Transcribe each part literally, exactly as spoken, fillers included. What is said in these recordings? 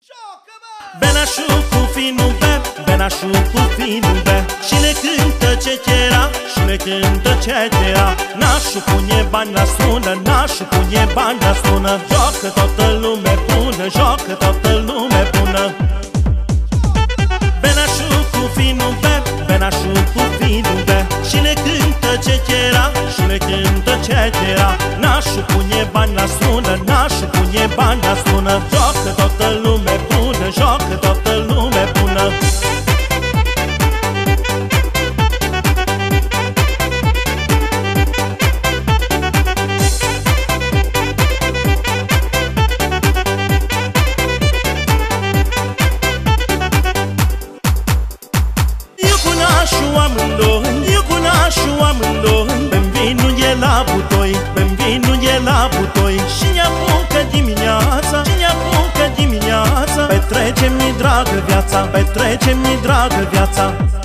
Benașul cu finul be, benașul cu finul be, și le cântă ce chera, și le cântă ce chera. Nașul pune bani la sună, nașul pune bani la sună. Joacă toată lume bună, joacă toată lume bună. Benașul cu finul be, benașul cu finul be, și le cântă ce chera, și le cântă ce chera. Nașul pune bani la sună, nașul pune bani la sună. Joacă toată lume bună, joacă toată lume bună. Eu cu nașul amândoi, eu cu nașul amândoi, pe-mi vinul e la butoi, pe-mi vinul e la butoi. Și ne apucă dimineața, și ne apucă dimineața, petrecem-ni dragă viața, petrecem-ni dragă viața.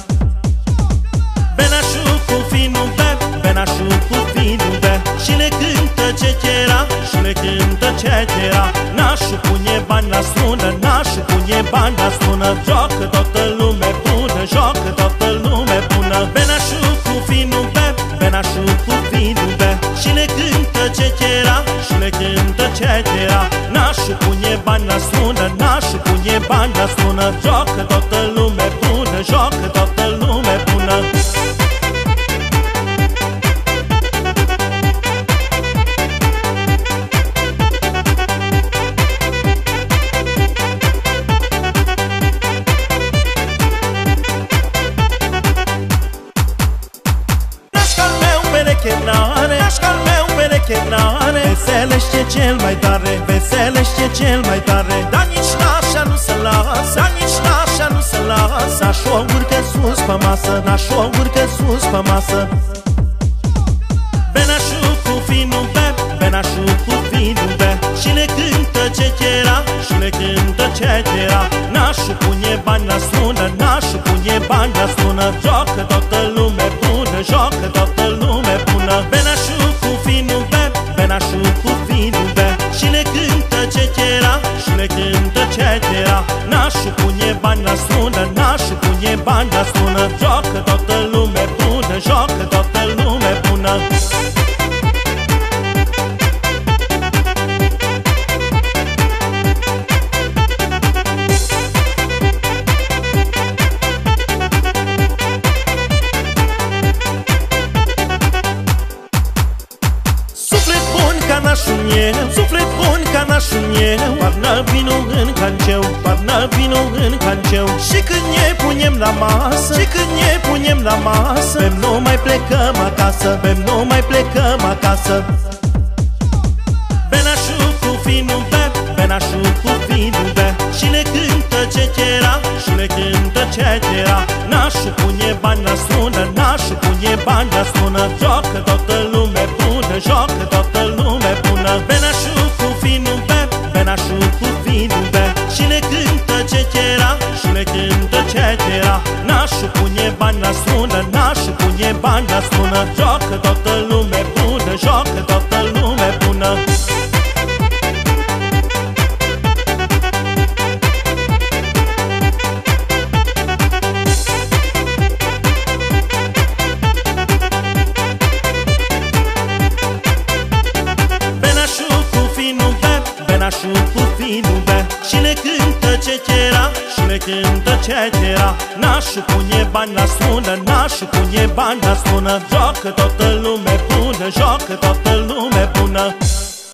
Benașul cu finul be, benașul cu finul be, și le cântă ce chera, și le cântă ce chera. Nașul pune bani la sună, nașul pune bani la sună. Joacă toată lume bună, joacă toată lume bună. Benașul cu finul be, benașul cu finul be, și le cântă ce chera, și le cântă ce chera. Nașul pune bani la sună, nașul pune bani la sună. Joacă toată lume bună, joacă toată lume bună. Nașcal meu pereche n-are, veselește cel mai tare, veselește cel mai tare. Dar nici nașa nu se lasă, dar nici nașa nu se lasă. Nașo urcă sus pe masă, nașo urcă sus pe masă. Benașul cu finul be, benașul cu finul be, și le cântă ce chera, și le cântă ce chera. Nașul pune bani la sună, nașul pune bani la sună. Joacă toată lume bună, joacă toată lume bună. Benașul cu finul be, benașul cu finul be, și le cântă ce chera, și le cântă ce chera. Nașul pune bani la sună, nașul pune bani la sună. Joacă toată lume bună, joacă toată lume bună. Suflet bun ca nașul meu, parnă vinul în canceu, parnă vinul în canceu. Și când ne punem la masă, și când ne punem la masă, bem nu mai plecăm acasă, bem nu mai plecăm acasă. Benașul cu finul be, benașul cu finul be, și le cântă ce chera, și le cântă ce chera. Nașul pune bani la sună, nașul pune bani la sună. Joacă toată lume bună, joacă toată lume bună. Benașul cu finul be, benașul cu finul be, și le cântă ce chera, și le cântă ce chera. Nașul pune bani la sună, nașul pune bani la sună. Joacă toată lume bună, joacă toată lume bună. Benașul cu finul be, și le cântă ce chera, și le cântă ce chera. Nașul pune bani la sună, nașul pune bani la sună. Joacă toată lume bună, joacă toată lume bună.